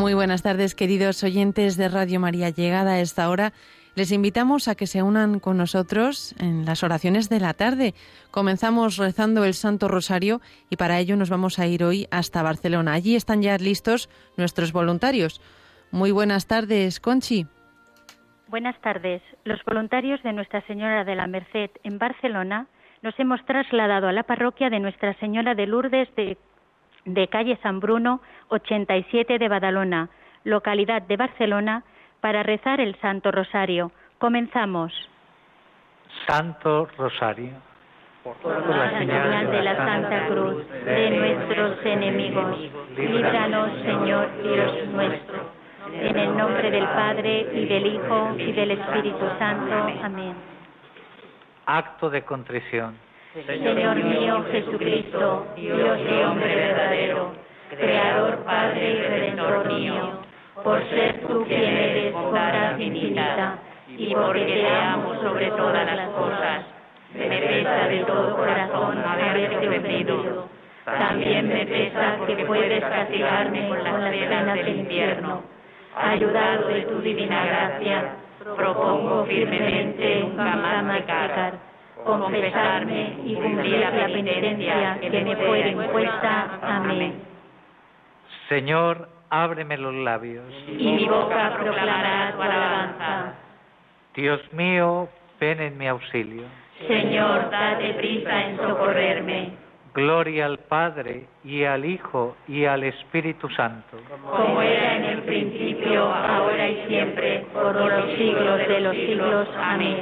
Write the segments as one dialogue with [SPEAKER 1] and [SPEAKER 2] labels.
[SPEAKER 1] Muy buenas tardes, queridos oyentes de Radio María. Llegada a esta hora, les invitamos a que se unan con nosotros en las oraciones de la tarde. Comenzamos rezando el Santo Rosario y para ello nos vamos a ir hoy hasta Barcelona. Allí están ya listos nuestros voluntarios. Muy buenas tardes, Conchi.
[SPEAKER 2] Buenas tardes. Los voluntarios de Nuestra Señora de la Merced en Barcelona nos hemos trasladado a la parroquia de Nuestra Señora de Lourdes de calle San Bruno, 87 de Badalona, localidad de Barcelona, para rezar el Santo Rosario. Comenzamos.
[SPEAKER 3] Santo Rosario.
[SPEAKER 2] Por la señal de la Santa Cruz de nuestros enemigos, líbranos, Señor Dios nuestro. En el nombre del Padre, y del Hijo, y del Espíritu Santo. Amén.
[SPEAKER 3] Acto de contrición.
[SPEAKER 2] Señor mío Jesucristo, Dios y hombre verdadero, Creador, Padre y Redentor mío, por ser tú quien eres bondad infinita, y porque te amo sobre todas las cosas, me pesa de todo corazón haberte ofendido. También me pesa que puedes castigarme con las penas del infierno. Ayudado de tu divina gracia, propongo firmemente jamás pecar, confesarme y cumplir la penitencia que me fuere impuesta. Amén.
[SPEAKER 3] Señor, ábreme los labios.
[SPEAKER 2] Y mi boca proclamará tu alabanza.
[SPEAKER 3] Dios mío, ven en mi auxilio.
[SPEAKER 2] Señor, date prisa en socorrerme.
[SPEAKER 3] Gloria al Padre, y al Hijo, y al Espíritu Santo.
[SPEAKER 2] Como era en el principio, ahora y siempre, por los siglos de los siglos. Amén.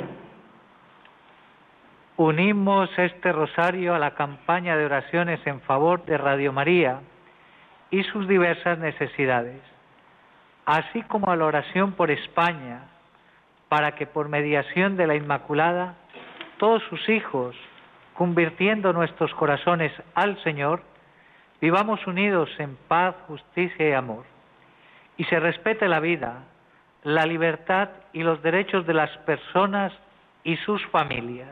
[SPEAKER 3] Unimos este rosario a la campaña de oraciones en favor de Radio María y sus diversas necesidades, así como a la oración por España, para que por mediación de la Inmaculada, todos sus hijos, convirtiendo nuestros corazones al Señor, vivamos unidos en paz, justicia y amor, y se respete la vida, la libertad y los derechos de las personas y sus familias.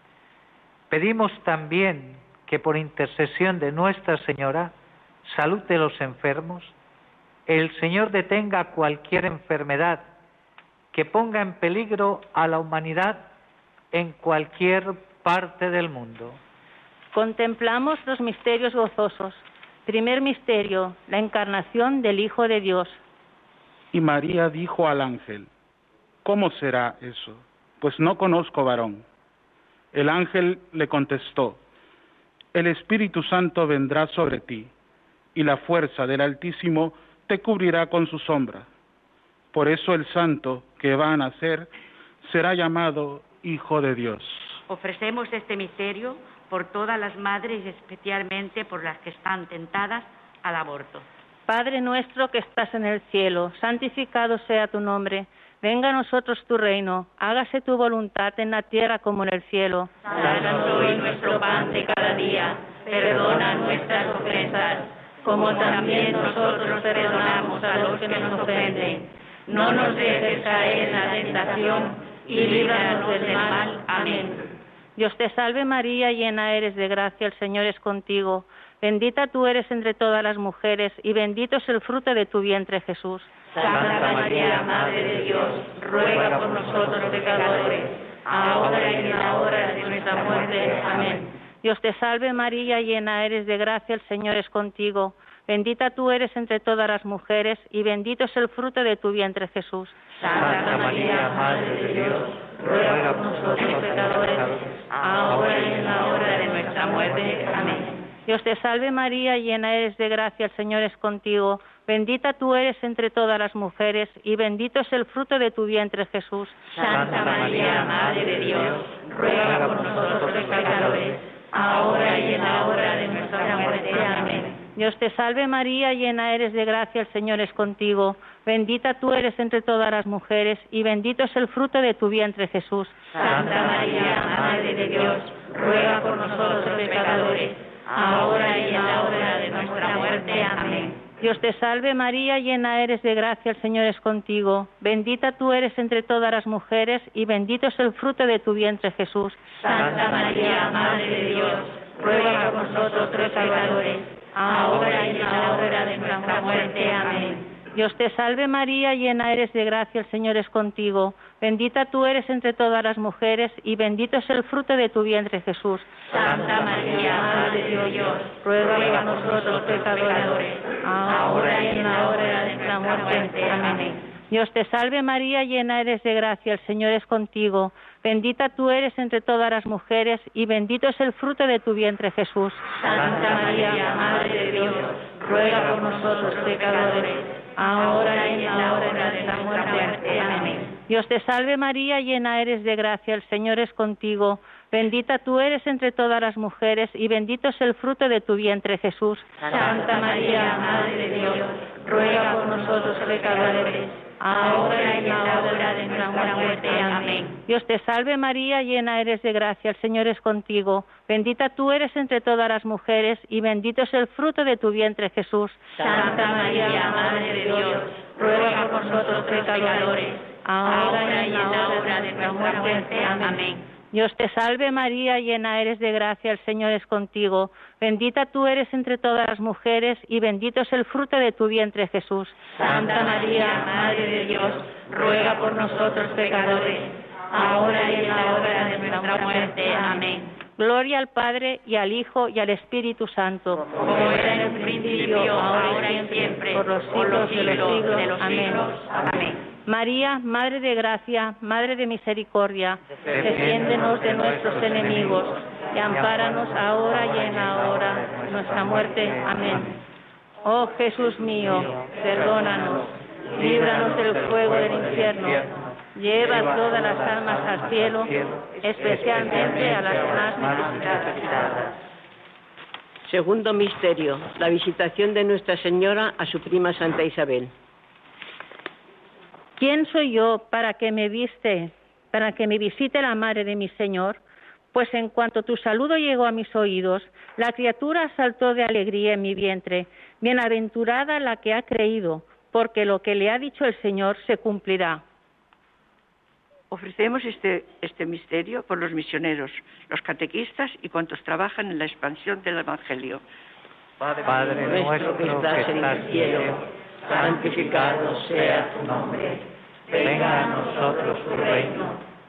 [SPEAKER 3] Pedimos también que por intercesión de Nuestra Señora, salud de los enfermos, el Señor detenga cualquier enfermedad que ponga en peligro a la humanidad en cualquier parte del mundo.
[SPEAKER 2] Contemplamos los misterios gozosos. Primer misterio, la encarnación del Hijo de Dios.
[SPEAKER 4] Y María dijo al ángel: ¿Cómo será eso? Pues no conozco varón. El ángel le contestó: El Espíritu Santo vendrá sobre ti, y la fuerza del Altísimo te cubrirá con su sombra. Por eso el santo que va a nacer será llamado Hijo de Dios.
[SPEAKER 5] Ofrecemos este misterio por todas las madres y especialmente por las que están tentadas al aborto.
[SPEAKER 2] Padre nuestro que estás en el cielo, santificado sea tu nombre. Venga a nosotros tu reino, hágase tu voluntad en la tierra como en el cielo.
[SPEAKER 5] Danos hoy nuestro pan de cada día, perdona nuestras ofensas, como también nosotros perdonamos a los que nos ofenden. No nos dejes caer en la tentación y líbranos del mal. Amén.
[SPEAKER 2] Dios te salve María, llena eres de gracia, el Señor es contigo. Bendita tú eres entre todas las mujeres, y bendito es el fruto de tu vientre, Jesús.
[SPEAKER 5] Santa María, Madre de Dios, ruega por nosotros pecadores, ahora y en la hora de nuestra muerte. Amén.
[SPEAKER 2] Dios te salve María, llena eres de gracia, el Señor es contigo. Bendita tú eres entre todas las mujeres, y bendito es el fruto de tu vientre, Jesús.
[SPEAKER 5] Santa María, Madre de Dios, ruega por nosotros pecadores, ahora y en la hora de nuestra muerte. Amén.
[SPEAKER 2] Dios te salve María, llena eres de gracia, el Señor es contigo. Bendita tú eres entre todas las mujeres, y bendito es el fruto de tu vientre, Jesús.
[SPEAKER 5] Santa María, Madre de Dios, ruega por nosotros pecadores, ahora y en la hora de nuestra muerte. Amén.
[SPEAKER 2] Dios te salve María, llena eres de gracia, el Señor es contigo. Bendita tú eres entre todas las mujeres, y bendito es el fruto de tu vientre, Jesús.
[SPEAKER 5] Santa María, Madre de Dios, ruega por nosotros pecadores, ahora y en la hora de nuestra muerte. Amén.
[SPEAKER 2] Dios te salve María, llena eres de gracia, el Señor es contigo. Bendita tú eres entre todas las mujeres, y bendito es el fruto de tu vientre, Jesús.
[SPEAKER 5] Santa María, Madre de Dios, ruega por nosotros pecadores, ahora y en la hora de nuestra muerte. Amén.
[SPEAKER 6] Dios te salve María, llena eres de gracia, el Señor es contigo. Bendita tú eres entre todas las mujeres y bendito es el fruto de tu vientre, Jesús.
[SPEAKER 5] Santa María, Madre de Dios, ruega por nosotros pecadores, ahora y en la hora de nuestra muerte. Amén.
[SPEAKER 6] Dios te salve María, llena eres de gracia, el Señor es contigo. Bendita tú eres entre todas las mujeres y bendito es el fruto de tu vientre, Jesús.
[SPEAKER 5] Santa María, Madre de Dios, ruega por nosotros pecadores, ahora y en la hora de nuestra muerte. Amén.
[SPEAKER 6] Dios te salve María, llena eres de gracia, el Señor es contigo. Bendita tú eres entre todas las mujeres y bendito es el fruto de tu vientre, Jesús.
[SPEAKER 5] Santa María, Madre de Dios, ruega por nosotros pecadores, ahora y en la hora de nuestra muerte. Amén.
[SPEAKER 6] Dios te salve María, llena eres de gracia, el Señor es contigo. Bendita tú eres entre todas las mujeres y bendito es el fruto de tu vientre, Jesús.
[SPEAKER 5] Santa María, Madre de Dios, ruega por nosotros pecadores, ahora y en la hora de nuestra muerte. Amén.
[SPEAKER 6] Dios te salve María, llena eres de gracia, el Señor es contigo. Bendita tú eres entre todas las mujeres y bendito es el fruto de tu vientre, Jesús.
[SPEAKER 5] Santa María, Madre de Dios, ruega por nosotros pecadores, ahora y en la hora de nuestra muerte. Amén.
[SPEAKER 6] Gloria al Padre y al Hijo y al Espíritu Santo.
[SPEAKER 5] Como era en el principio, ahora y siempre,
[SPEAKER 6] por los siglos de los siglos. Amén.
[SPEAKER 5] Amén.
[SPEAKER 6] María, Madre de Gracia, Madre de Misericordia, defiéndenos de nuestros enemigos y ampáranos ahora y en la hora de nuestra muerte. Amén. Oh Jesús mío, perdónanos, líbranos del fuego del infierno, lleva todas las almas al cielo, especialmente a las más necesitadas.
[SPEAKER 7] Segundo misterio, la visitación de Nuestra Señora a su prima Santa Isabel.
[SPEAKER 6] ¿Quién soy yo para que me visite la madre de mi Señor? Pues en cuanto tu saludo llegó a mis oídos, la criatura saltó de alegría en mi vientre. Bienaventurada la que ha creído, porque lo que le ha dicho el Señor se cumplirá.
[SPEAKER 8] Ofrecemos este misterio por los misioneros, los catequistas y cuantos trabajan en la expansión del Evangelio.
[SPEAKER 3] Padre nuestro que estás en el cielo, santificado sea tu nombre. Venga a nosotros tu reino.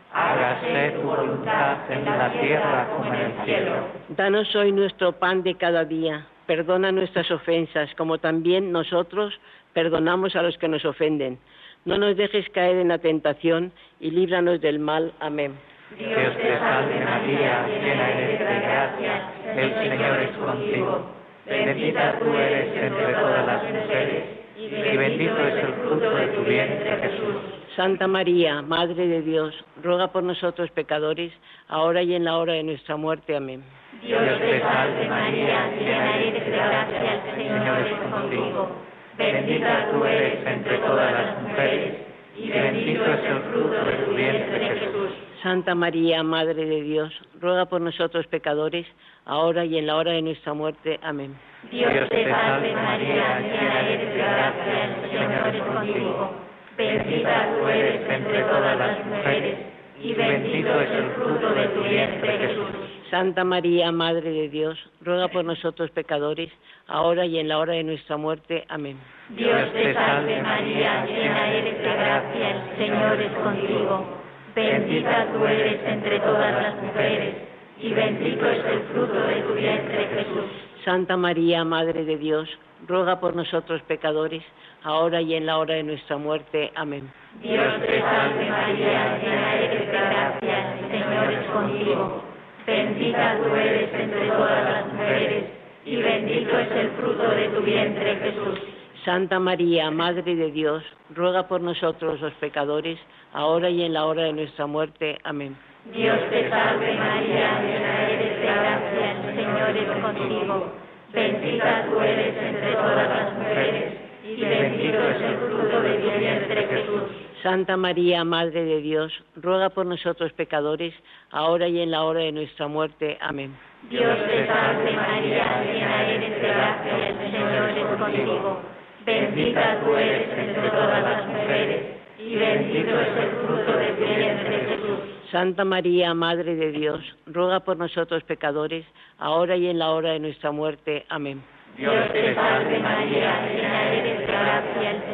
[SPEAKER 3] Hágase tu voluntad en la tierra como en el cielo.
[SPEAKER 7] Danos hoy nuestro pan de cada día. Perdona nuestras ofensas, como también nosotros perdonamos a los que nos ofenden. No nos dejes caer en la tentación y líbranos del mal. Amén.
[SPEAKER 3] Dios te salve María, llena eres de gracia, el Señor es contigo. Bendita tú eres entre todas las mujeres, y bendito es el fruto de tu vientre, Jesús.
[SPEAKER 7] Santa María, Madre de Dios, ruega por nosotros pecadores, ahora y en la hora de nuestra muerte. Amén.
[SPEAKER 5] Dios te salve María, llena eres de gracia, el Señor es contigo. Bendita tú eres entre todas las mujeres, y bendito es el fruto de tu vientre, Jesús.
[SPEAKER 7] Santa María, Madre de Dios, ruega por nosotros pecadores, ahora y en la hora de nuestra muerte. Amén.
[SPEAKER 5] Dios te salve María, llena eres de gracia, el Señor es contigo. Bendita tú eres entre todas las mujeres, y bendito es el fruto de tu vientre, Jesús.
[SPEAKER 7] Santa María, Madre de Dios, ruega por nosotros pecadores, ahora y en la hora de nuestra muerte. Amén.
[SPEAKER 5] Dios te salve María, llena eres de gracia, el Señor es contigo. Bendita tú eres entre todas las mujeres, y bendito es el fruto de tu vientre, Jesús.
[SPEAKER 7] Santa María, Madre de Dios, ruega por nosotros pecadores, ahora y en la hora de nuestra muerte. Amén.
[SPEAKER 5] Dios te salve María, llena eres de gracia, el Señor es contigo. Bendita tú eres entre todas las mujeres, y bendito es el fruto de tu vientre, Jesús.
[SPEAKER 7] Santa María, Madre de Dios, ruega por nosotros los pecadores, ahora y en la hora de nuestra muerte. Amén.
[SPEAKER 5] Dios te salve María, llena eres de gracia, el Señor es contigo. Bendita tú eres entre todas las mujeres, y bendito es el fruto de tu vientre, Jesús.
[SPEAKER 7] Santa María, Madre de Dios, ruega por nosotros pecadores, ahora y en la hora de nuestra muerte. Amén.
[SPEAKER 5] Dios te salve María, llena eres de gracia, el Señor es contigo. Bendita tú eres entre todas las mujeres, y bendito es el fruto de tu vientre, Jesús.
[SPEAKER 7] Santa María, Madre de Dios, ruega por nosotros pecadores, ahora y en la hora de nuestra muerte. Amén.
[SPEAKER 5] Dios te salve María, llena eres de gracia, el Señor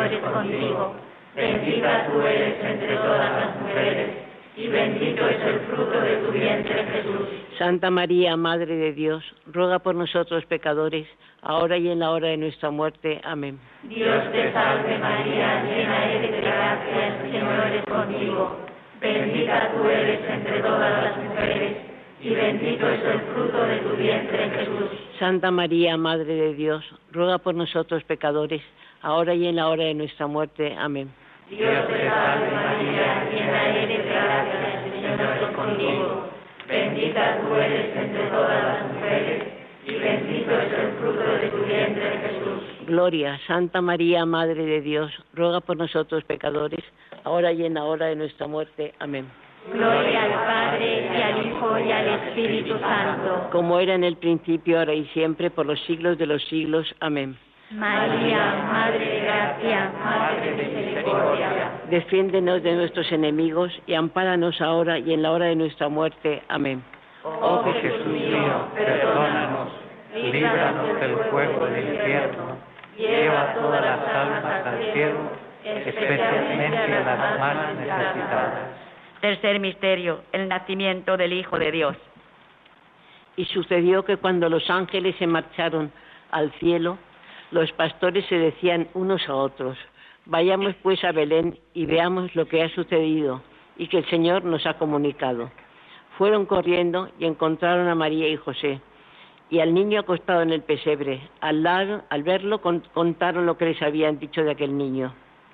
[SPEAKER 2] Señor es contigo. Bendita tú eres entre todas las mujeres, y bendito es el fruto de tu vientre, Jesús.
[SPEAKER 7] Santa María, Madre de Dios, ruega por nosotros pecadores, ahora y en la hora de nuestra muerte. Amén.
[SPEAKER 2] Dios te salve María, llena eres de gracia, el Señor es contigo. Bendita tú eres entre todas las mujeres, y bendito es el fruto de tu vientre, Jesús.
[SPEAKER 7] Santa María, Madre de Dios, ruega por nosotros pecadores, ahora y en la hora de nuestra muerte. Amén.
[SPEAKER 2] Dios te salve María, llena eres de gracia, el Señor es contigo. Bendita tú eres entre todas las mujeres, y bendito es el fruto de tu vientre, Jesús.
[SPEAKER 7] Gloria, Santa María, Madre de Dios, ruega por nosotros pecadores, ahora y en la hora de nuestra muerte. Amén.
[SPEAKER 2] Gloria al Padre, y al Hijo, y al Espíritu Santo.
[SPEAKER 7] Como era en el principio, ahora y siempre, por los siglos de los siglos. Amén.
[SPEAKER 2] María, Madre de gracia, Madre de misericordia.
[SPEAKER 7] Defiéndenos de nuestros enemigos y ampáranos ahora y en la hora de nuestra muerte. Amén.
[SPEAKER 3] Oh Jesús mío, perdónanos, líbranos del fuego del infierno, lleva todas las almas al cielo, especialmente a las más necesitadas.
[SPEAKER 8] Tercer misterio, el nacimiento del Hijo de Dios.
[SPEAKER 7] Y sucedió que cuando los ángeles se marcharon al cielo, los pastores se decían unos a otros: vayamos pues a Belén y veamos lo que ha sucedido y que el Señor nos ha comunicado. Fueron corriendo y encontraron a María y José y al niño acostado en el pesebre. Al verlo contaron lo que les habían dicho de aquel niño.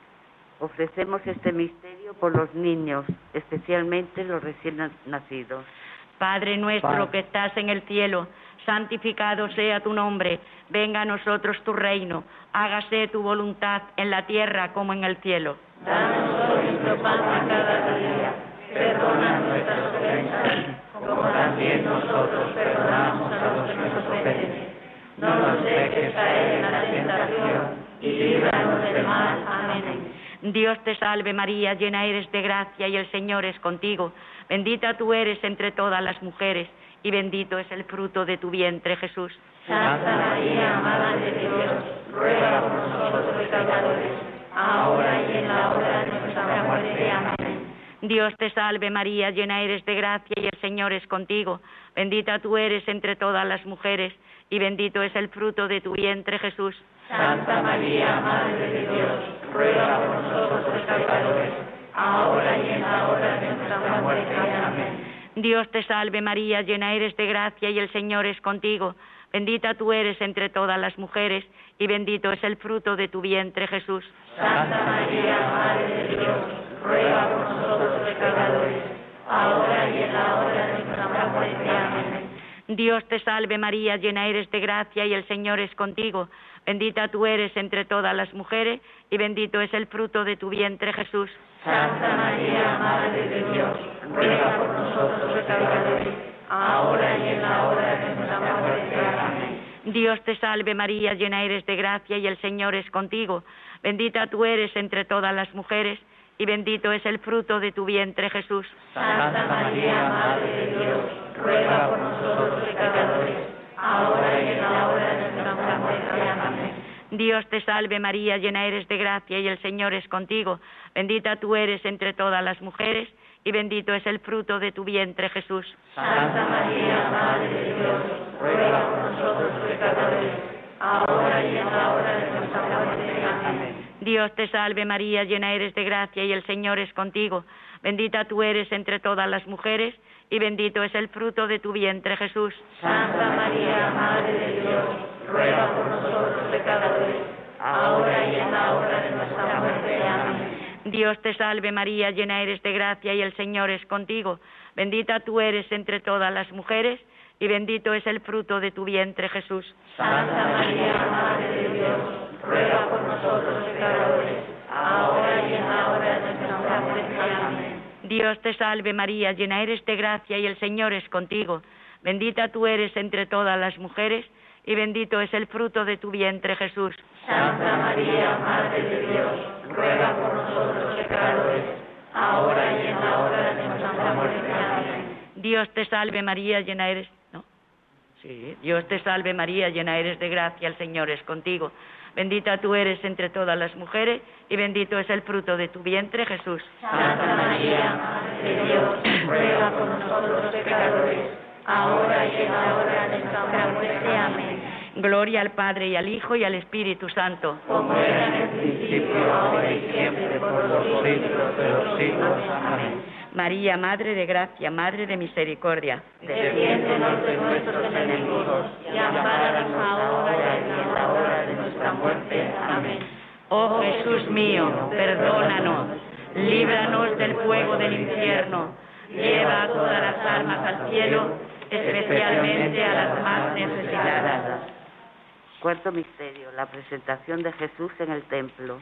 [SPEAKER 9] Ofrecemos este misterio por los niños, especialmente los recién nacidos.
[SPEAKER 8] Padre nuestro que estás en el cielo, santificado sea tu nombre, venga a nosotros tu reino, hágase tu voluntad en la tierra como en el cielo.
[SPEAKER 2] Danos hoy nuestro pan de cada día, perdona nuestras ofensas, como también nosotros perdonamos a los que nos ofenden. No nos dejes caer en la tentación, y líbranos del mal. Amén.
[SPEAKER 8] Dios te salve María, llena eres de gracia y el Señor es contigo. Bendita tú eres entre todas las mujeres y bendito es el fruto de tu vientre, Jesús.
[SPEAKER 2] Santa María, Madre de Dios, ruega por nosotros pecadores, ahora y en la hora de nuestra muerte. Amén.
[SPEAKER 8] Dios te salve María, llena eres de gracia y el Señor es contigo. Bendita tú eres entre todas las mujeres y bendito es el fruto de tu vientre, Jesús.
[SPEAKER 2] Santa María, Madre de Dios, ruega por nosotros pecadores, ahora y en la hora de nuestra muerte. Amén.
[SPEAKER 8] Dios te salve María, llena eres de gracia y el Señor es contigo. Bendita tú eres entre todas las mujeres y bendito es el fruto de tu vientre, Jesús.
[SPEAKER 2] Santa María, Madre de Dios, ruega por nosotros pecadores, ahora y en la hora de nuestra muerte. Amén.
[SPEAKER 8] Dios te salve María, llena eres de gracia y el Señor es contigo. Bendita tú eres entre todas las mujeres y bendito es el fruto de tu vientre, Jesús.
[SPEAKER 2] Santa María, Madre de Dios, ruega por nosotros pecadores, ahora y en la hora de nuestra muerte. Amén.
[SPEAKER 8] Dios te salve María, llena eres de gracia y el Señor es contigo. Bendita tú eres entre todas las mujeres y bendito es el fruto de tu vientre, Jesús.
[SPEAKER 2] Santa María, Madre de Dios, ruega por nosotros pecadores, ahora y en la hora de nuestra muerte. Amén.
[SPEAKER 8] Dios te salve María, llena eres de gracia y el Señor es contigo. Bendita tú eres entre todas las mujeres y bendito es el fruto de tu vientre, Jesús.
[SPEAKER 2] Santa María, Madre de Dios, ruega por nosotros pecadores, ahora y en la hora de nuestra muerte. Amén.
[SPEAKER 8] Dios te salve María, llena eres de gracia y el Señor es contigo. Bendita tú eres entre todas las mujeres y bendito es el fruto de tu vientre, Jesús.
[SPEAKER 2] Santa María, Madre de Dios, ruega por nosotros pecadores, ahora y en la hora de nuestra muerte. Amén.
[SPEAKER 8] Dios te salve María, llena eres de gracia y el Señor es contigo. Bendita tú eres entre todas las mujeres y bendito es el fruto de tu vientre, Jesús.
[SPEAKER 2] Santa María, Madre de Dios, ruega por nosotros pecadores, ahora y en la hora de nuestra muerte. Amén.
[SPEAKER 8] Dios te salve María, llena eres de gracia y el Señor es contigo. Bendita tú eres entre todas las mujeres y bendito es el fruto de tu vientre, Jesús.
[SPEAKER 2] Santa María, Madre de Dios, ruega por nosotros pecadores, ahora y en la hora de nuestra muerte. Amén.
[SPEAKER 8] Dios te salve María, llena eres... Sí. Dios te salve María, llena eres de gracia, el Señor es contigo. Bendita tú eres entre todas las mujeres y bendito es el fruto de tu vientre, Jesús.
[SPEAKER 2] Santa María, Madre de Dios, ruega por nosotros pecadores, ahora y en la hora de nuestra muerte. Amén.
[SPEAKER 8] Gloria al Padre y al Hijo y al Espíritu Santo.
[SPEAKER 2] Como era en el principio, ahora y siempre, por los siglos de los siglos. Amén.
[SPEAKER 8] María, Madre de gracia, Madre de misericordia.
[SPEAKER 2] Defiéndenos de nuestros enemigos y ampáranos ahora y en la hora de nuestra muerte. Amén.
[SPEAKER 8] Oh Jesús mío, perdónanos, líbranos del fuego del infierno, lleva a todas las almas al cielo, especialmente a las más necesitadas.
[SPEAKER 9] Cuarto misterio, la presentación de Jesús en el templo.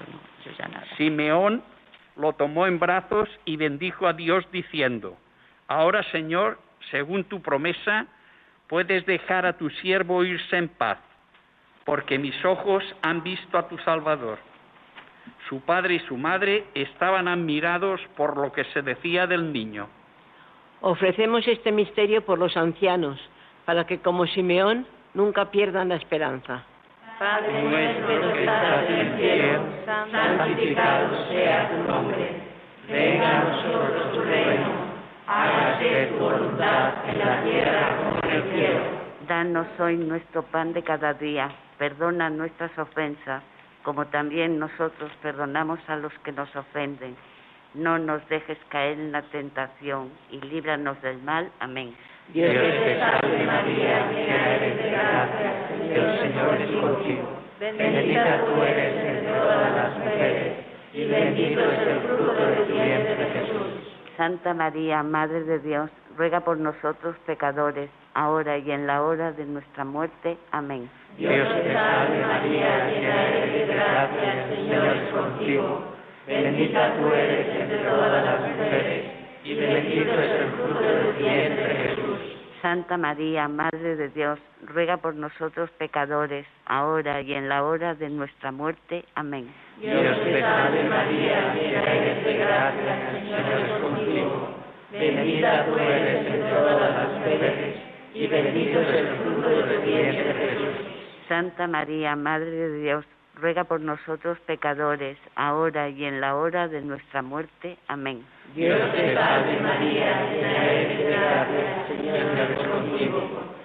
[SPEAKER 10] Simeón lo tomó en brazos y bendijo a Dios diciendo: Ahora, Señor, según tu promesa, puedes dejar a tu siervo irse en paz, porque mis ojos han visto a tu Salvador. Su padre y su madre estaban admirados por lo que se decía del niño.
[SPEAKER 7] Ofrecemos este misterio por los ancianos, para que como Simeón nunca pierdan la esperanza.
[SPEAKER 2] Padre nuestro que estás en el cielo, santificado sea tu nombre. Venga a nosotros tu reino. Hágase tu voluntad en la tierra como en el cielo.
[SPEAKER 9] Danos hoy nuestro pan de cada día. Perdona nuestras ofensas, como también nosotros perdonamos a los que nos ofenden. No nos dejes caer en la tentación y líbranos del mal. Amén.
[SPEAKER 2] Dios te salve María, llena eres de gracia, el Señor es contigo. Bendita tú eres entre todas las mujeres, y bendito es el fruto de tu vientre, Jesús.
[SPEAKER 9] Santa María, Madre de Dios, ruega por nosotros pecadores, ahora y en la hora de nuestra muerte. Amén.
[SPEAKER 2] Dios te salve María, llena eres de gracia, el Señor es contigo. Bendita tú eres entre todas las mujeres, y bendito es el fruto de tu vientre, Jesús.
[SPEAKER 9] Santa María, Madre de Dios, ruega por nosotros pecadores, ahora y en la hora de nuestra muerte. Amén.
[SPEAKER 2] Dios te salve María, llena eres de gracia, el Señor es contigo. Bendita tú eres entre todas las mujeres, y bendito es el fruto de tu vientre, Jesús.
[SPEAKER 9] Santa María, Madre de Dios, ruega por nosotros pecadores, ahora y en la hora de nuestra muerte. Amén.
[SPEAKER 2] Dios te salve María, llena eres de gracia, el Señor es contigo.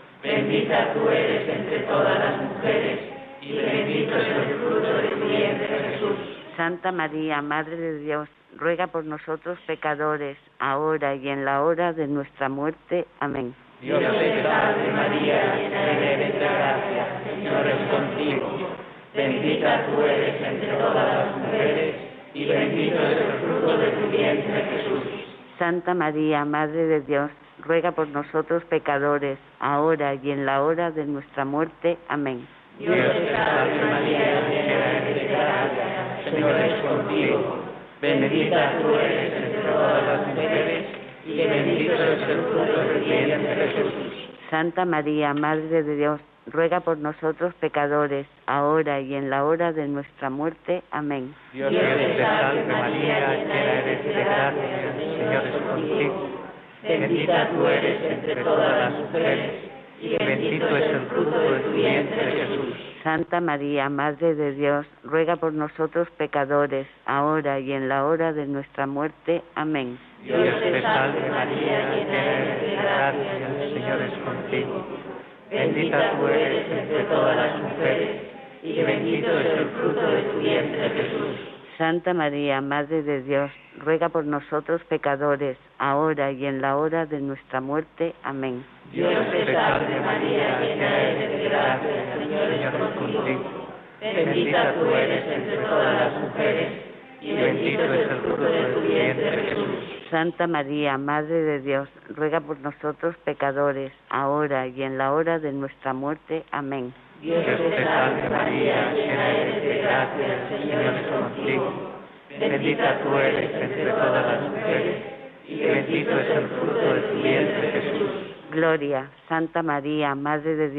[SPEAKER 2] Bendita tú eres entre todas las mujeres, y bendito es el fruto de tu vientre, Jesús.
[SPEAKER 9] Santa María, Madre de Dios, ruega por nosotros pecadores, ahora y en la hora de nuestra muerte. Amén.
[SPEAKER 2] Dios te salve María, llena eres de gracia, el Señor es contigo. Bendita tú eres entre todas las mujeres, y bendito es el fruto de tu vientre, Jesús.
[SPEAKER 9] Santa María, Madre de Dios, ruega por nosotros pecadores, ahora y en la hora de nuestra muerte. Amén.
[SPEAKER 2] Dios te salve María, llena eres de gracia, el Señor es contigo. Bendita tú eres entre todas las mujeres, y bendito es el fruto de tu vientre, Jesús.
[SPEAKER 9] Santa María, Madre de Dios, ruega por nosotros pecadores, ahora y en la hora de nuestra muerte. Amén.
[SPEAKER 3] Dios te salve María, llena eres de gracia, el Señor es contigo. Bendita tú eres entre todas las mujeres, y bendito es el fruto de tu vientre, Jesús.
[SPEAKER 9] Santa María, Madre de Dios, ruega por nosotros pecadores, ahora y en la hora de nuestra muerte. Amén.
[SPEAKER 3] Dios te salve María, llena eres de gracia, el Señor es contigo. Bendita tú eres entre todas las mujeres, y bendito es el fruto de tu vientre, Jesús.
[SPEAKER 9] Santa María, Madre de Dios, ruega por nosotros pecadores, ahora y en la hora de nuestra muerte. Amén.
[SPEAKER 2] Dios te salve María, llena eres de gracia, el Señor es contigo. Bendita tú eres entre todas las mujeres, y bendito es el fruto de tu vientre, Jesús.
[SPEAKER 9] Santa María, Madre de Dios, ruega por nosotros pecadores, ahora y en la hora de nuestra muerte. Amén.
[SPEAKER 2] Dios te salve María, llena eres de gracia, el Señor es contigo. Bendita tú eres entre todas las mujeres, y bendito es el fruto de tu vientre, Jesús.
[SPEAKER 9] Gloria, Santa María, Madre de Dios,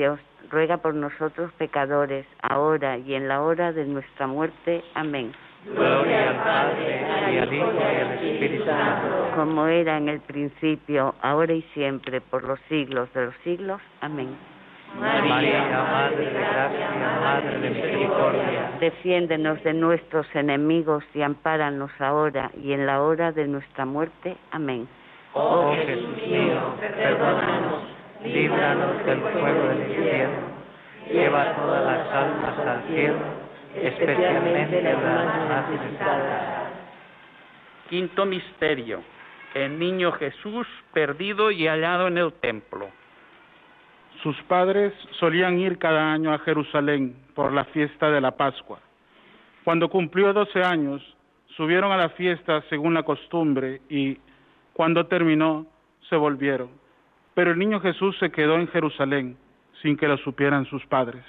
[SPEAKER 9] ruega por nosotros pecadores, ahora y en la hora de nuestra muerte. Amén.
[SPEAKER 3] Gloria al Padre, y al Hijo, y al Espíritu Santo.
[SPEAKER 9] Como era en el principio, ahora y siempre, por los siglos de los siglos. Amén.
[SPEAKER 3] María, Madre de gracia, Madre de misericordia.
[SPEAKER 9] Defiéndenos de nuestros enemigos y ampáranos ahora y en la hora de nuestra muerte. Amén.
[SPEAKER 3] Oh Jesús mío, perdónanos, líbranos del fuego del infierno, lleva todas las almas al cielo, especialmente las más necesitadas.
[SPEAKER 10] Quinto misterio: el niño Jesús perdido y hallado en el templo.
[SPEAKER 4] Sus padres solían ir cada año a Jerusalén por la fiesta de la Pascua. Cuando cumplió 12 años, subieron a la fiesta según la costumbre y, cuando terminó, se volvieron. Pero el niño Jesús se quedó en Jerusalén sin que lo supieran sus padres.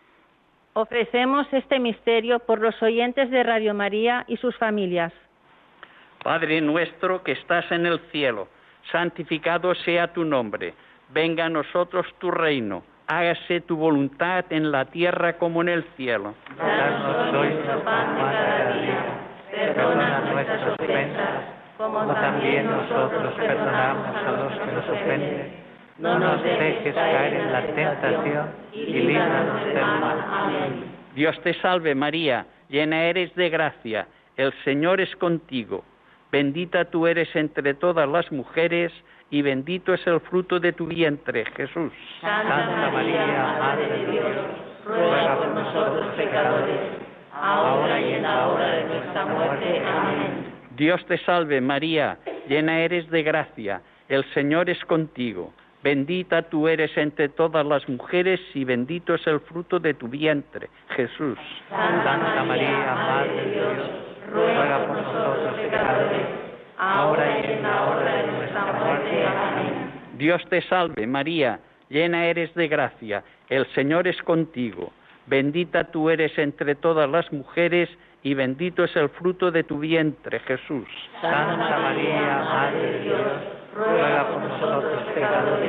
[SPEAKER 6] Ofrecemos este misterio por los oyentes de Radio María y sus familias.
[SPEAKER 10] Padre nuestro que estás en el cielo, santificado sea tu nombre. Venga a nosotros tu reino. Hágase tu voluntad en la tierra como en el cielo.
[SPEAKER 3] Danos hoy nuestro pan de cada día. Perdona nuestras ofensas, como también nosotros perdonamos a los que nos ofenden. No nos dejes caer en la tentación y líbranos del mal. Amén.
[SPEAKER 10] Dios te salve María, llena eres de gracia, el Señor es contigo. Bendita tú eres entre todas las mujeres y bendito es el fruto de tu vientre, Jesús.
[SPEAKER 3] Santa María, Madre de Dios, ruega por nosotros pecadores, ahora y en la hora de nuestra muerte. Amén.
[SPEAKER 10] Dios te salve María, llena eres de gracia, el Señor es contigo. Bendita tú eres entre todas las mujeres y bendito es el fruto de tu vientre, Jesús.
[SPEAKER 3] Santa María, Madre de Dios, ruega por nosotros pecadores, ahora y en la hora de nuestra muerte. Amén.
[SPEAKER 10] Dios te salve María, llena eres de gracia, el Señor es contigo. Bendita tú eres entre todas las mujeres y bendito es el fruto de tu vientre, Jesús.
[SPEAKER 3] Santa María, Madre de Dios, ruega por nosotros pecadores,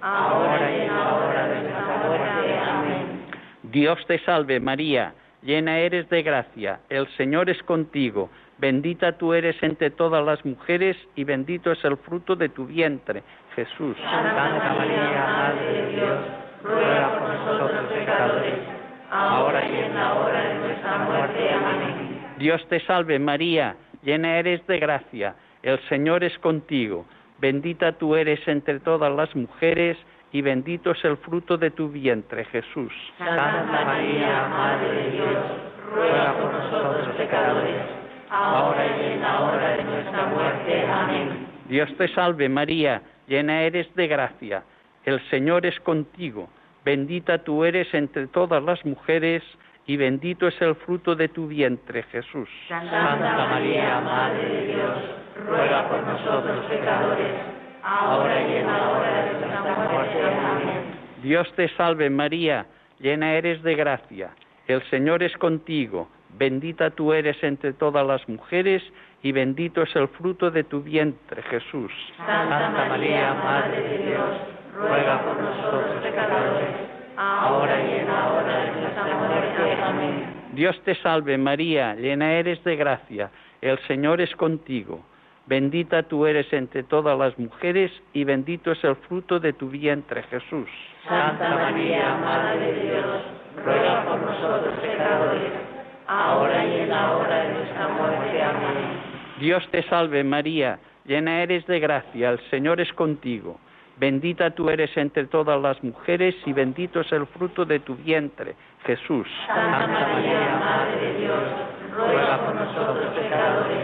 [SPEAKER 3] ahora y en la hora de nuestra muerte. Amén.
[SPEAKER 10] Dios te salve María, llena eres de gracia, el Señor es contigo. Bendita tú eres entre todas las mujeres y bendito es el fruto de tu vientre, Jesús.
[SPEAKER 3] Santa María, Madre de Dios, ruega por nosotros pecadores, ahora y en la hora de nuestra muerte. Amén.
[SPEAKER 10] Dios te salve María, llena eres de gracia, el Señor es contigo. Bendita tú eres entre todas las mujeres y bendito es el fruto de tu vientre, Jesús.
[SPEAKER 3] Santa María, Madre de Dios, ruega por nosotros pecadores, ahora y en la hora de nuestra muerte. Amén.
[SPEAKER 10] Dios te salve María, llena eres de gracia, el Señor es contigo. Bendita tú eres entre todas las mujeres y bendito es el fruto de tu vientre, Jesús.
[SPEAKER 3] Santa María, Madre de Dios, ruega por nosotros pecadores, ahora y en la hora de nuestra muerte. Amén.
[SPEAKER 10] Dios te salve María, llena eres de gracia, el Señor es contigo. Bendita tú eres entre todas las mujeres y bendito es el fruto de tu vientre, Jesús.
[SPEAKER 3] Santa María, Madre de Dios, ruega por nosotros pecadores, ahora y en la hora de nuestra muerte. Amén.
[SPEAKER 10] Dios te salve María, llena eres de gracia, el Señor es contigo. Bendita tú eres entre todas las mujeres y bendito es el fruto de tu vientre, Jesús.
[SPEAKER 3] Santa María, Madre de Dios, ruega por nosotros pecadores, ahora y en la hora de nuestra muerte. Amén.
[SPEAKER 10] Dios te salve María, llena eres de gracia, el Señor es contigo. Bendita tú eres entre todas las mujeres y bendito es el fruto de tu vientre, Jesús.
[SPEAKER 3] Santa María, Madre de Dios, ruega por nosotros pecadores,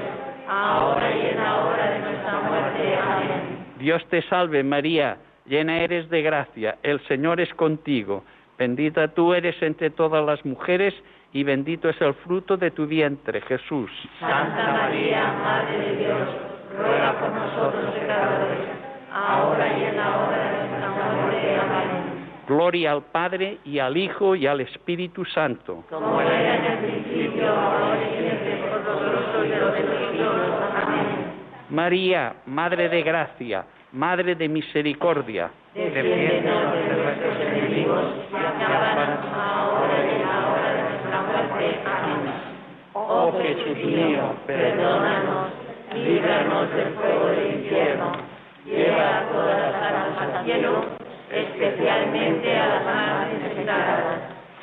[SPEAKER 3] ahora y en la hora de nuestra muerte. Amén.
[SPEAKER 10] Dios te salve María, llena eres de gracia, el Señor es contigo. Bendita tú eres entre todas las mujeres y bendito es el fruto de tu vientre, Jesús.
[SPEAKER 3] Santa María, Madre de Dios, ruega por nosotros pecadores, ahora y en la hora de nuestra muerte. Amén.
[SPEAKER 10] Gloria al Padre y al Hijo y al Espíritu Santo.
[SPEAKER 3] Como era en el principio, ahora y siempre, por los siglos de los siglos. Amén.
[SPEAKER 10] María, Madre de gracia, Madre de misericordia,
[SPEAKER 3] defiéndonos de nuestros enemigos,
[SPEAKER 5] enemigos, y ampáranos ahora y en la hora de nuestra muerte. Amén. Oh Jesús mío, perdónanos, líbranos del fuego del infierno, lleva a todas las almas al cielo, especialmente a las más necesitadas.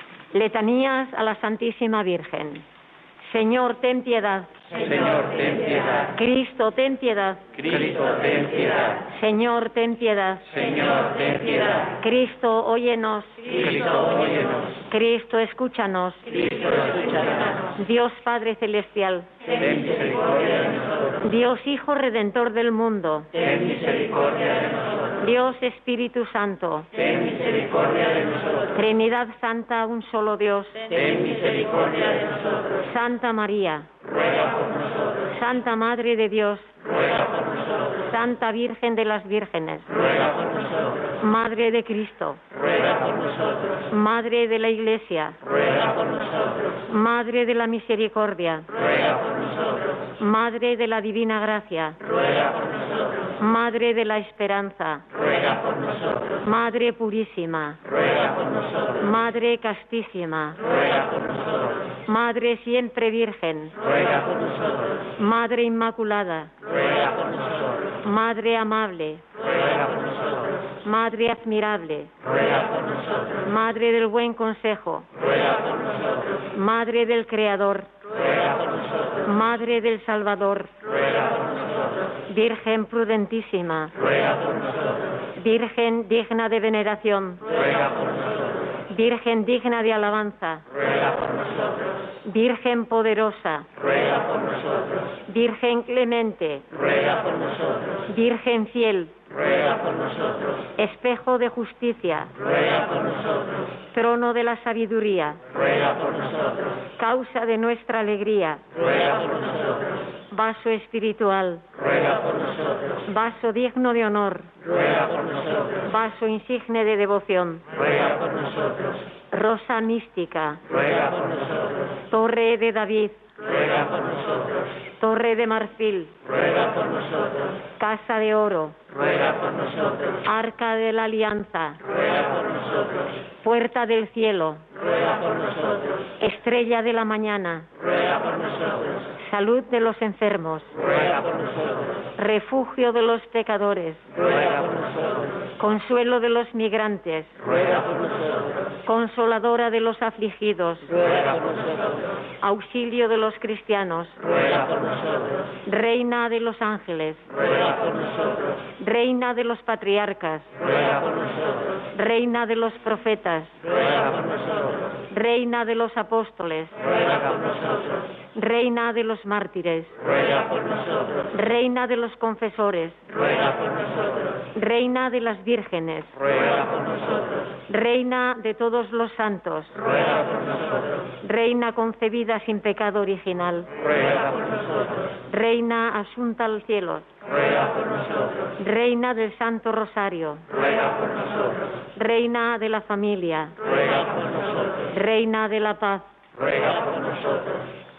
[SPEAKER 11] Letanías a la Santísima Virgen. Señor, ten piedad.
[SPEAKER 10] Señor, ten piedad.
[SPEAKER 11] Cristo, ten piedad.
[SPEAKER 10] Cristo, ten piedad.
[SPEAKER 11] Señor, ten piedad.
[SPEAKER 10] Señor, ten piedad.
[SPEAKER 11] Cristo, óyenos.
[SPEAKER 10] Cristo, óyenos.
[SPEAKER 11] Cristo, escúchanos.
[SPEAKER 10] Cristo, escúchanos.
[SPEAKER 11] Dios Padre Celestial.
[SPEAKER 10] Ten misericordia de nosotros.
[SPEAKER 11] Dios Hijo Redentor del mundo.
[SPEAKER 10] Ten misericordia de nosotros.
[SPEAKER 11] Dios Espíritu Santo.
[SPEAKER 10] Ten misericordia de nosotros.
[SPEAKER 11] Trinidad Santa, un solo Dios.
[SPEAKER 10] Ten misericordia de nosotros.
[SPEAKER 11] Santa María.
[SPEAKER 10] Ruega por nosotros.
[SPEAKER 11] Santa Madre de Dios.
[SPEAKER 10] Ruega por nosotros.
[SPEAKER 11] Santa Virgen de las Vírgenes.
[SPEAKER 10] Ruega por nosotros.
[SPEAKER 11] Madre de Cristo.
[SPEAKER 10] Ruega por nosotros.
[SPEAKER 11] Madre de la Iglesia.
[SPEAKER 10] Ruega por nosotros.
[SPEAKER 11] Madre de la Misericordia.
[SPEAKER 10] Ruega por nosotros.
[SPEAKER 11] Madre de la Divina Gracia.
[SPEAKER 10] Ruega por nosotros.
[SPEAKER 11] Madre de la Esperanza.
[SPEAKER 10] Ruega por nosotros.
[SPEAKER 11] Madre Purísima.
[SPEAKER 10] Ruega por nosotros.
[SPEAKER 11] Madre Castísima.
[SPEAKER 10] Ruega por nosotros.
[SPEAKER 11] Madre Siempre Virgen.
[SPEAKER 10] Ruega por nosotros.
[SPEAKER 11] Madre Inmaculada.
[SPEAKER 10] Ruega por nosotros.
[SPEAKER 11] Madre Amable.
[SPEAKER 10] Ruega por nosotros.
[SPEAKER 11] Madre Admirable.
[SPEAKER 10] Ruega por nosotros.
[SPEAKER 11] Madre del Buen Consejo.
[SPEAKER 10] Ruega por nosotros.
[SPEAKER 11] Madre del Creador.
[SPEAKER 10] Ruega por nosotros.
[SPEAKER 11] Madre del Salvador.
[SPEAKER 10] Ruega por nosotros.
[SPEAKER 11] Virgen prudentísima.
[SPEAKER 10] Ruega por nosotros.
[SPEAKER 11] Virgen digna de veneración.
[SPEAKER 10] Ruega por nosotros.
[SPEAKER 11] Virgen digna de alabanza.
[SPEAKER 10] Ruega por nosotros.
[SPEAKER 11] Virgen poderosa.
[SPEAKER 10] Ruega por nosotros.
[SPEAKER 11] Virgen clemente.
[SPEAKER 10] Ruega por nosotros.
[SPEAKER 11] Virgen fiel.
[SPEAKER 10] Ruega por nosotros.
[SPEAKER 11] Espejo de justicia.
[SPEAKER 10] Ruega por nosotros.
[SPEAKER 11] Trono de la sabiduría.
[SPEAKER 10] Ruega por nosotros.
[SPEAKER 11] Causa de nuestra alegría.
[SPEAKER 10] Ruega por nosotros.
[SPEAKER 11] Vaso espiritual.
[SPEAKER 10] Ruega por nosotros.
[SPEAKER 11] Vaso digno de honor.
[SPEAKER 10] Ruega por nosotros.
[SPEAKER 11] Vaso insigne de devoción.
[SPEAKER 10] Ruega por nosotros.
[SPEAKER 11] Rosa mística.
[SPEAKER 10] Ruega por nosotros.
[SPEAKER 11] Torre de David.
[SPEAKER 10] Ruega por nosotros.
[SPEAKER 11] Torre de marfil.
[SPEAKER 10] Ruega por nosotros.
[SPEAKER 11] Casa de oro.
[SPEAKER 10] Ruega por nosotros.
[SPEAKER 11] Arca de la alianza.
[SPEAKER 10] Ruega por nosotros.
[SPEAKER 11] Puerta del cielo.
[SPEAKER 10] Ruega por nosotros.
[SPEAKER 11] Estrella de la mañana.
[SPEAKER 10] Ruega por nosotros.
[SPEAKER 11] Salud de los enfermos.
[SPEAKER 10] Ruega por nosotros.
[SPEAKER 11] Refugio de los pecadores.
[SPEAKER 10] Ruega por nosotros.
[SPEAKER 11] Consuelo de los migrantes.
[SPEAKER 10] Ruega por nosotros.
[SPEAKER 11] Consoladora de los afligidos.
[SPEAKER 10] Ruega por nosotros.
[SPEAKER 11] Auxilio de los cristianos.
[SPEAKER 10] Ruega por nosotros.
[SPEAKER 11] Reina de los ángeles.
[SPEAKER 10] Ruega por nosotros.
[SPEAKER 11] Reina de los patriarcas.
[SPEAKER 10] Ruega por nosotros.
[SPEAKER 11] Reina de los profetas.
[SPEAKER 10] Ruega por nosotros.
[SPEAKER 11] Reina de los apóstoles.
[SPEAKER 10] Ruega por nosotros.
[SPEAKER 11] Reina de los mártires.
[SPEAKER 10] Ruega por nosotros.
[SPEAKER 11] Reina de los confesores.
[SPEAKER 10] Ruega por nosotros.
[SPEAKER 11] Reina de las vírgenes.
[SPEAKER 10] Ruega por nosotros.
[SPEAKER 11] Reina de todos los santos.
[SPEAKER 10] Ruega por nosotros.
[SPEAKER 11] Reina concebida sin pecado original.
[SPEAKER 10] Ruega por nosotros.
[SPEAKER 11] Reina asunta al cielo.
[SPEAKER 10] Ruega por nosotros.
[SPEAKER 11] Reina del Santo Rosario.
[SPEAKER 10] Ruega por nosotros.
[SPEAKER 11] Reina de la familia.
[SPEAKER 10] Ruega por nosotros.
[SPEAKER 11] Reina de la paz.
[SPEAKER 10] Ruega por nosotros.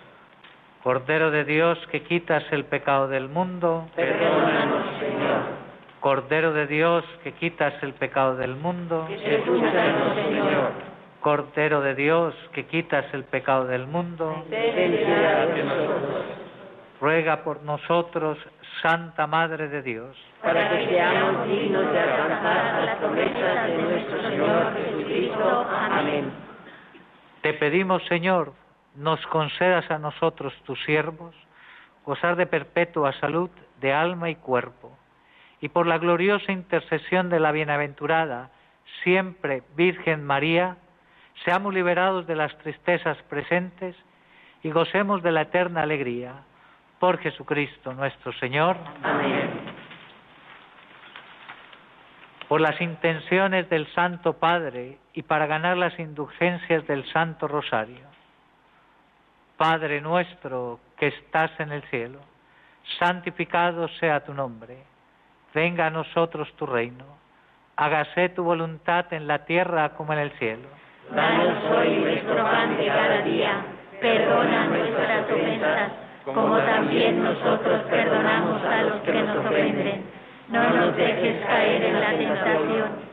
[SPEAKER 3] Cordero de Dios, que quitas el pecado del mundo,
[SPEAKER 10] Perdónanos, Señor.
[SPEAKER 3] Cordero de Dios, que quitas el pecado del mundo,
[SPEAKER 10] Escúchanos, Señor.
[SPEAKER 3] Cordero de Dios, que quitas el pecado del mundo,
[SPEAKER 10] Ten piedad de nosotros,
[SPEAKER 3] ruega por nosotros, Santa Madre de Dios.
[SPEAKER 7] para que seamos dignos de alcanzar las promesas de nuestro Señor Jesucristo. Amén.
[SPEAKER 3] Te pedimos, Señor, nos concedas a nosotros, tus siervos, gozar de perpetua salud de alma y cuerpo, y por la gloriosa intercesión de la bienaventurada, siempre Virgen María, seamos liberados de las tristezas presentes y gocemos de la eterna alegría. Por Jesucristo nuestro Señor.
[SPEAKER 7] Amén.
[SPEAKER 3] Por las intenciones del Santo Padre y para ganar las indulgencias del Santo Rosario. Padre nuestro que estás en el cielo, santificado sea tu nombre. Venga a nosotros tu reino. Hágase tu voluntad en la tierra como en el cielo.
[SPEAKER 5] Danos hoy nuestro pan de cada día. Perdona nuestras ofensas, como también nosotros perdonamos a los que nos ofenden. No nos dejes caer en la tentación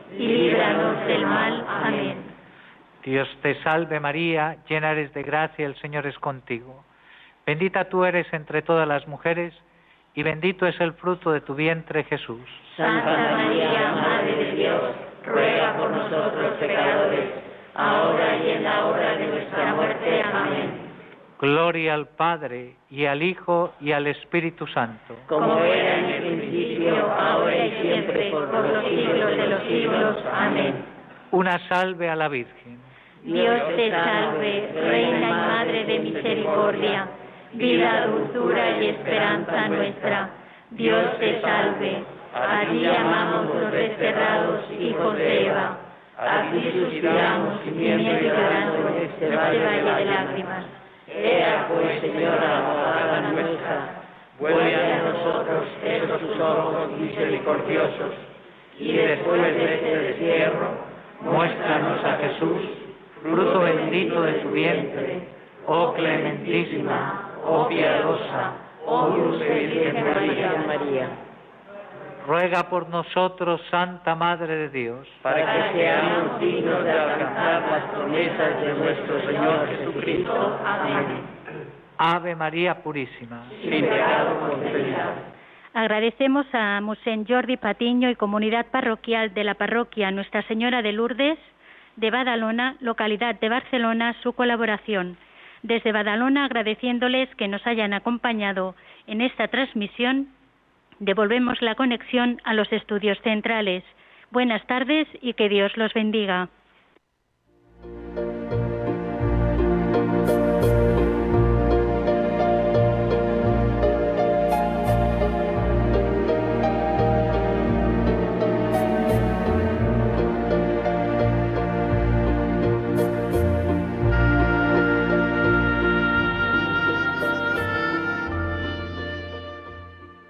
[SPEAKER 2] y líbranos del mal. Amén.
[SPEAKER 3] Dios te salve María, llena eres de gracia, el Señor es contigo. Bendita tú eres entre todas las mujeres, y bendito es el fruto de tu vientre, Jesús.
[SPEAKER 2] Santa María, Madre de Dios, ruega por nosotros pecadores, ahora y en la hora de nuestra muerte. Amén.
[SPEAKER 3] Gloria al Padre, y al Hijo, y al Espíritu Santo.
[SPEAKER 2] Como era en el principio, ahora y siempre, por los siglos de los siglos. Amén.
[SPEAKER 3] Una salve a la Virgen.
[SPEAKER 2] Dios te salve, Reina y Madre de misericordia, vida, dulzura y esperanza nuestra. Dios te salve. A ti llamamos los desterrados hijos de Eva. A ti suspiramos, gimiendo y llorando en este valle de lágrimas. Ea pues, Señora, abogada nuestra, vuelve a nosotros esos tus ojos misericordiosos, y después de este destierro, muéstranos a Jesús, fruto bendito de tu vientre, oh clementísima, oh piadosa, oh dulce Virgen María.
[SPEAKER 3] Ruega por nosotros, Santa Madre de Dios,
[SPEAKER 2] para que seamos dignos de alcanzar las promesas de nuestro Señor Jesucristo. Amén.
[SPEAKER 3] Ave María Purísima.
[SPEAKER 2] Sin pecado concebida.
[SPEAKER 12] Agradecemos a Mosén Jordi Patiño y comunidad parroquial de la parroquia Nuestra Señora de Lourdes de Badalona, localidad de Barcelona, su colaboración. Desde Badalona, agradeciéndoles que nos hayan acompañado en esta transmisión, devolvemos la conexión a los estudios centrales. Buenas tardes y que Dios los bendiga.